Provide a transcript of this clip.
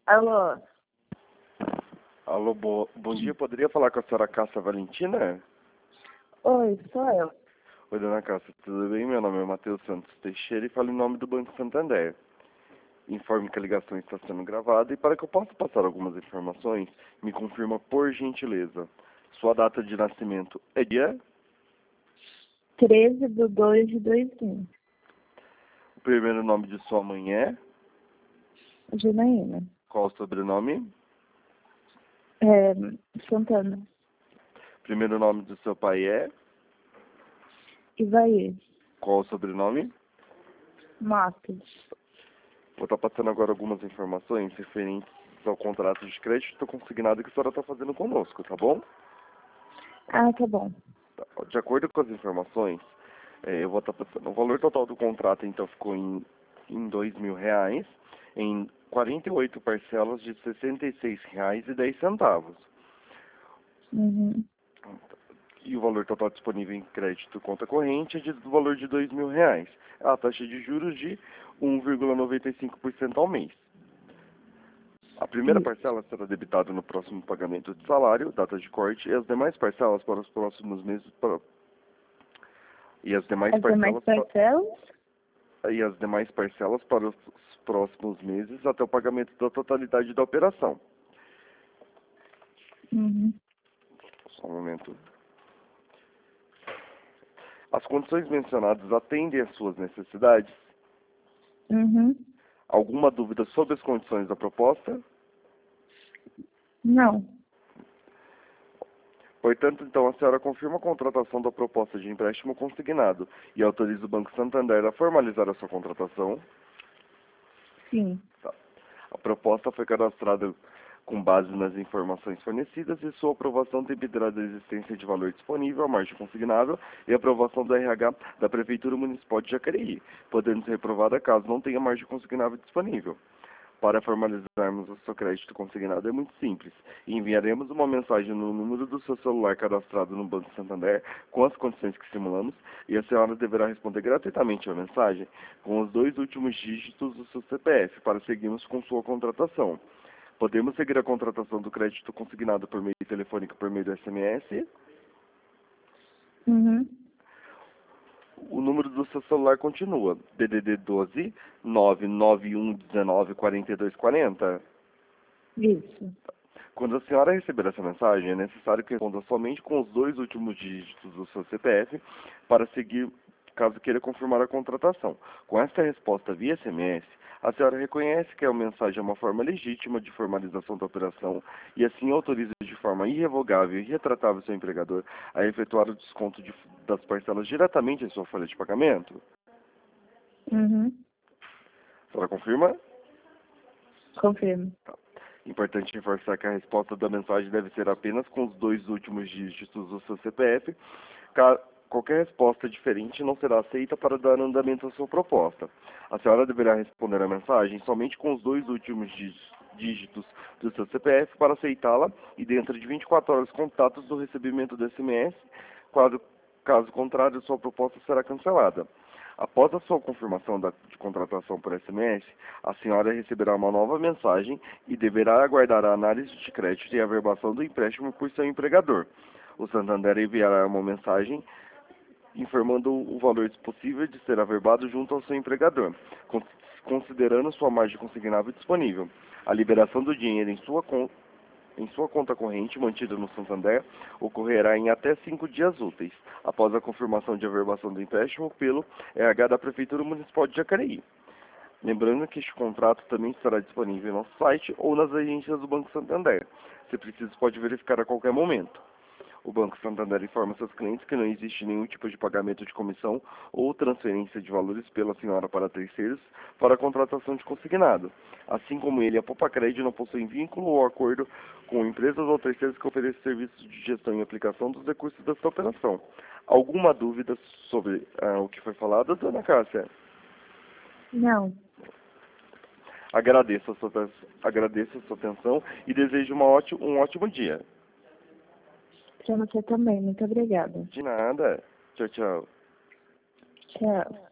Alô? Alô, bom dia. Poderia falar com a senhora Cássia Valentina? Oi, sou eu. Oi, dona Cássia, tudo bem? Meu nome é Matheus Santos Teixeira e falo em nome do Banco Santander. Informe que a ligação está sendo gravada e para que eu possa passar algumas informações, me confirma por gentileza. Sua data de nascimento é dia? 13/2/2000. O primeiro nome de sua mãe é? Janaína. Qual o sobrenome? Santana. Primeiro nome do seu pai é? Ivaí. Qual o sobrenome? Matos. Vou estar passando agora algumas informações referentes ao contrato de crédito consignado que a senhora está fazendo conosco, tá bom? Ah, tá bom. De acordo com as informações, eu vou estar passando. O valor total do contrato, então, ficou em R$ 2.000, em 48 parcelas de R$ 66,10. Uhum. E o valor total disponível em crédito conta corrente é do valor de R$ 2.000. A taxa de juros de 1,95% ao mês. A primeira parcela será debitada no próximo pagamento de salário, data de corte, e as demais parcelas para os próximos meses e as demais As demais parcelas? E as demais parcelas para os próximos meses até o pagamento da totalidade da operação. Uhum. Só um momento. As condições mencionadas atendem às suas necessidades? Uhum. Alguma dúvida sobre as condições da proposta? Não. Portanto, então, a senhora confirma a contratação da proposta de empréstimo consignado e autoriza o Banco Santander a formalizar a sua contratação? Sim. Tá. A proposta foi cadastrada com base nas informações fornecidas e sua aprovação dependerá da existência de valor disponível, a margem consignável e a aprovação do RH da Prefeitura Municipal de Jacareí, podendo ser reprovada caso não tenha margem consignável disponível. Para formalizarmos o seu crédito consignado é muito simples. Enviaremos uma mensagem no número do seu celular cadastrado no Banco Santander com as condições que simulamos e a senhora deverá responder gratuitamente a mensagem com os 2 últimos dígitos do seu CPF para seguirmos com sua contratação. Podemos seguir a contratação do crédito consignado por meio telefônico por meio do SMS. Uhum. O número do seu celular continua. DDD 12 99119 4240. Isso. Quando a senhora receber essa mensagem, é necessário que responda somente com os 2 últimos dígitos do seu CPF para seguir, caso queira confirmar a contratação. Com esta resposta via SMS, a senhora reconhece que a mensagem é uma forma legítima de formalização da operação e assim autoriza de forma irrevogável e irretratável seu empregador a efetuar o desconto das parcelas diretamente em sua folha de pagamento? Uhum. A senhora confirma? Confirmo. Tá. Importante reforçar que a resposta da mensagem deve ser apenas com os 2 últimos dígitos do seu CPF. Qualquer resposta diferente não será aceita para dar andamento à sua proposta. A senhora deverá responder a mensagem somente com os 2 últimos dígitos do seu CPF para aceitá-la e dentro de 24 horas contatos do recebimento do SMS. Caso contrário, sua proposta será cancelada. Após a sua confirmação de contratação por SMS, a senhora receberá uma nova mensagem e deverá aguardar a análise de crédito e a averbação do empréstimo por seu empregador. O Santander enviará uma mensagem informando o valor possível de ser averbado junto ao seu empregador, considerando sua margem consignável disponível. A liberação do dinheiro em sua conta corrente mantida no Santander ocorrerá em até 5 dias úteis, após a confirmação de averbação do empréstimo pelo RH da Prefeitura Municipal de Jacareí. Lembrando que este contrato também estará disponível no nosso site ou nas agências do Banco Santander. Se preciso, pode verificar a qualquer momento. O Banco Santander informa seus clientes que não existe nenhum tipo de pagamento de comissão ou transferência de valores pela senhora para terceiros para a contratação de consignado. Assim como ele, a Popacred não possui vínculo ou acordo com empresas ou terceiros que ofereçam serviços de gestão e aplicação dos recursos desta operação. Alguma dúvida sobre o que foi falado, dona Cássia? Não. Agradeço a sua atenção e desejo um ótimo dia. Para você também. Muito obrigada. De nada. Tchau, tchau. Tchau.